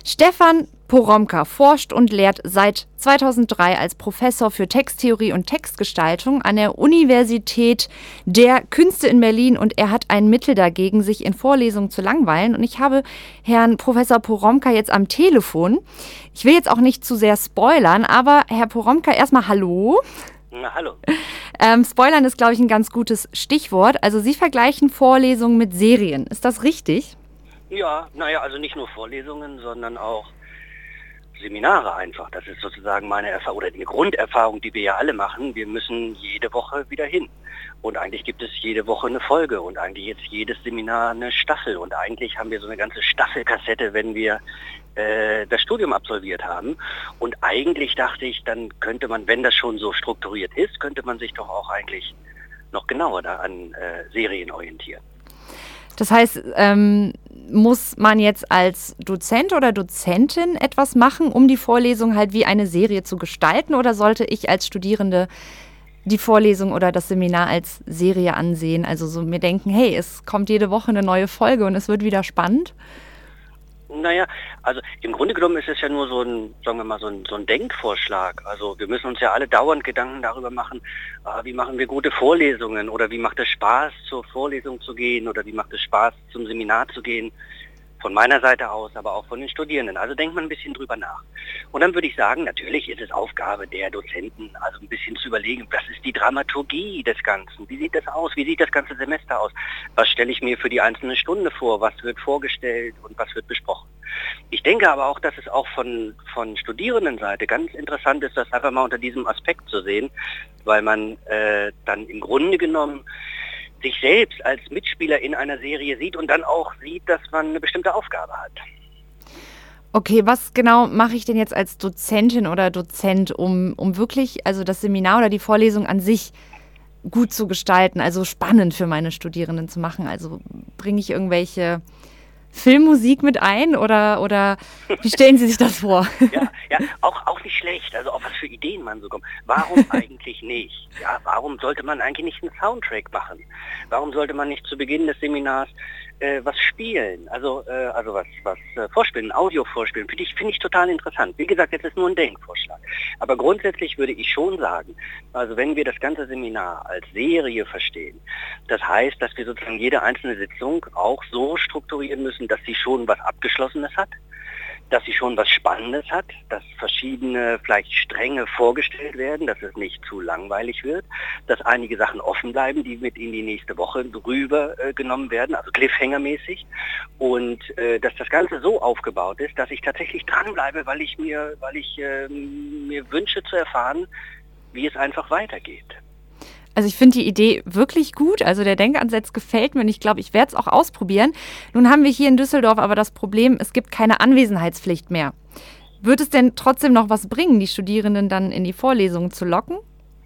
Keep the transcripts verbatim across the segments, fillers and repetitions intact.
Stefan Poromka forscht und lehrt seit zweitausenddrei als Professor für Texttheorie und Textgestaltung an der Universität der Künste in Berlin und er hat ein Mittel dagegen, sich in Vorlesungen zu langweilen. Und ich habe Herrn Professor Poromka jetzt am Telefon. Ich will jetzt auch nicht zu sehr spoilern, aber Herr Poromka, erstmal hallo. Na, hallo. Ähm, Spoilern ist, glaube ich, ein ganz gutes Stichwort. Also Sie vergleichen Vorlesungen mit Serien. Ist das richtig? Ja, naja, also nicht nur Vorlesungen, sondern auch Seminare einfach. Das ist sozusagen meine Erfahrung oder die Grunderfahrung, die wir ja alle machen. Wir müssen jede Woche wieder hin. Und eigentlich gibt es jede Woche eine Folge und eigentlich jetzt jedes Seminar eine Staffel. Und eigentlich haben wir so eine ganze Staffelkassette, wenn wir äh, das Studium absolviert haben. Und eigentlich dachte ich, dann könnte man, wenn das schon so strukturiert ist, könnte man sich doch auch eigentlich noch genauer da an äh, Serien orientieren. Das heißt, ähm, muss man jetzt als Dozent oder Dozentin etwas machen, um die Vorlesung halt wie eine Serie zu gestalten? Oder sollte ich als Studierende die Vorlesung oder das Seminar als Serie ansehen? Also so mir denken, hey, es kommt jede Woche eine neue Folge und es wird wieder spannend? Naja, also im Grunde genommen ist es ja nur so ein, sagen wir mal, so ein, so ein Denkvorschlag. Also wir müssen uns ja alle dauernd Gedanken darüber machen, äh, wie machen wir gute Vorlesungen oder wie macht es Spaß, zur Vorlesung zu gehen oder wie macht es Spaß, zum Seminar zu gehen. Von meiner Seite aus, aber auch von den Studierenden. Also denkt man ein bisschen drüber nach. Und dann würde ich sagen, natürlich ist es Aufgabe der Dozenten, also ein bisschen zu überlegen, was ist die Dramaturgie des Ganzen? Wie sieht das aus? Wie sieht das ganze Semester aus? Was stelle ich mir für die einzelne Stunde vor? Was wird vorgestellt und was wird besprochen? Ich denke aber auch, dass es auch von, von Studierendenseite ganz interessant ist, das einfach mal unter diesem Aspekt zu sehen, weil man äh, dann im Grunde genommen sich selbst als Mitspieler in einer Serie sieht und dann auch sieht, dass man eine bestimmte Aufgabe hat. Okay, was genau mache ich denn jetzt als Dozentin oder Dozent, um, um wirklich also das Seminar oder die Vorlesung an sich gut zu gestalten, also spannend für meine Studierenden zu machen? Also bringe ich irgendwelche Filmmusik mit ein oder, oder wie stellen Sie sich das vor? Ja, ja, auch, auch nicht schlecht, also auf was für Ideen man so kommt. Warum eigentlich nicht? Ja, warum sollte man eigentlich nicht einen Soundtrack machen? Warum sollte man nicht zu Beginn des Seminars äh, was spielen? Also, äh, also was, was äh, vorspielen, Audio vorspielen, finde ich, finde ich total interessant. Wie gesagt, jetzt ist nur ein Denkvorschlag. Aber grundsätzlich würde ich schon sagen, also wenn wir das ganze Seminar als Serie verstehen, das heißt, dass wir sozusagen jede einzelne Sitzung auch so strukturieren müssen, dass sie schon was Abgeschlossenes hat, dass sie schon was Spannendes hat, dass verschiedene vielleicht Stränge vorgestellt werden, dass es nicht zu langweilig wird, dass einige Sachen offen bleiben, die mit in die nächste Woche rüber äh, genommen werden, also Cliffhanger-mäßig und äh, dass das Ganze so aufgebaut ist, dass ich tatsächlich dranbleibe, weil ich mir, weil ich äh, mir wünsche zu erfahren, wie es einfach weitergeht. Also ich finde die Idee wirklich gut. Also der Denkansatz gefällt mir und ich glaube, ich werde es auch ausprobieren. Nun haben wir hier in Düsseldorf aber das Problem, es gibt keine Anwesenheitspflicht mehr. Wird es denn trotzdem noch was bringen, die Studierenden dann in die Vorlesungen zu locken?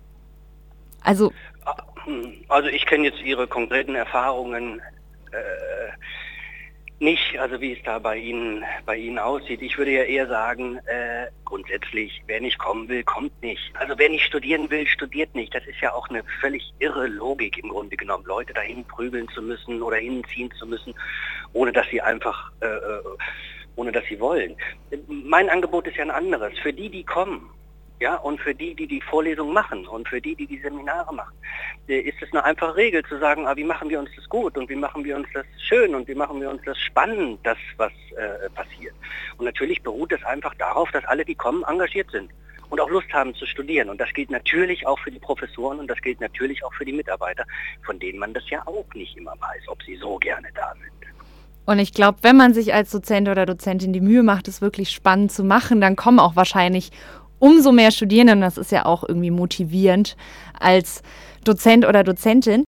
Also, also ich kenne jetzt Ihre konkreten Erfahrungen äh, nicht, also wie es da bei Ihnen, bei Ihnen aussieht. Ich würde ja eher sagen, äh, grundsätzlich, wer nicht kommen will, kommt nicht. Also wer nicht studieren will, studiert nicht. Das ist ja auch eine völlig irre Logik im Grunde genommen, Leute dahin prügeln zu müssen oder hinziehen zu müssen, ohne dass sie einfach, äh, ohne dass sie wollen. Mein Angebot ist ja ein anderes. Für die, die kommen, ja, und für die, die die Vorlesung machen und für die, die die Seminare machen, ist es eine einfache Regel zu sagen, ah, wie machen wir uns das gut und wie machen wir uns das schön und wie machen wir uns das spannend, das, was äh, passiert. Und natürlich beruht es einfach darauf, dass alle, die kommen, engagiert sind und auch Lust haben zu studieren. Und das gilt natürlich auch für die Professoren und das gilt natürlich auch für die Mitarbeiter, von denen man das ja auch nicht immer weiß, ob sie so gerne da sind. Und ich glaube, wenn man sich als Dozent oder Dozentin die Mühe macht, es wirklich spannend zu machen, dann kommen auch wahrscheinlich umso mehr Studierende, und das ist ja auch irgendwie motivierend als Dozent oder Dozentin.